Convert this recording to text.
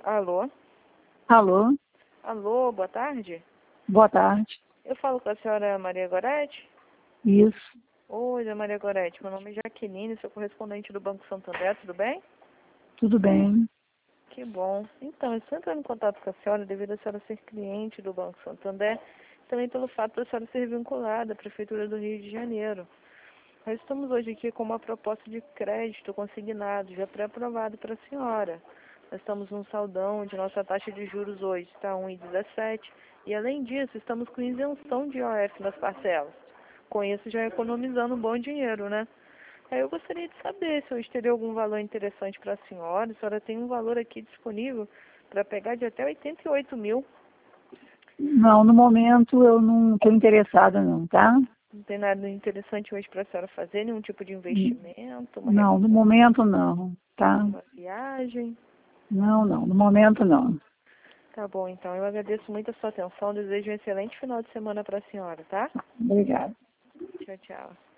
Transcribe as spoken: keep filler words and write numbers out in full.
Alô? Alô? Alô, boa tarde. Boa tarde. Eu falo com a senhora Maria Gorete? Isso. Oi, Maria Maria meu nome é Jaqueline, sou correspondente do Banco Santander, tudo bem? Tudo bem. Que bom. Então, eu estou entrando em contato com a senhora devido a senhora ser cliente do Banco Santander, também pelo fato da senhora ser vinculada à Prefeitura do Rio de Janeiro. Nós estamos hoje aqui com uma proposta de crédito consignado, já pré-aprovado para a senhora. Nós estamos num saldão onde nossa taxa de juros hoje está um vírgula dezessete e, além disso, estamos com isenção de I O F nas parcelas. Com isso, já economizando um bom dinheiro, né? Aí eu gostaria de saber se hoje teria algum valor interessante para a senhora. A senhora tem um valor aqui disponível para pegar de até oitenta e oito mil. Não, no momento eu não estou interessada não, tá? Não tem nada interessante hoje para a senhora fazer, nenhum tipo de investimento, uma Não, no momento não, tá? uma viagem. Não, não, no momento não. Tá bom, então. Eu agradeço muito a sua atenção. Desejo um excelente final de semana para a senhora, tá? Obrigada. Tchau, tchau.